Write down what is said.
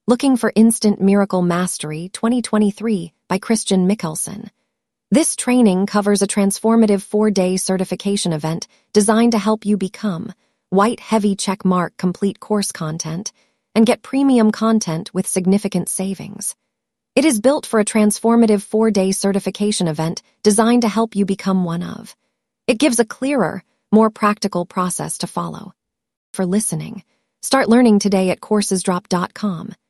Looking for Instant Miracle Mastery 2023 by Christian Mickelson. This training covers a transformative 4-day certification event designed to help you become white heavy check mark complete course content and get premium content with significant savings. It is built for a transformative 4-day certification event designed to help you become one of. It gives a clearer, more practical process to follow. For listening, start learning today at coursesdrop.com.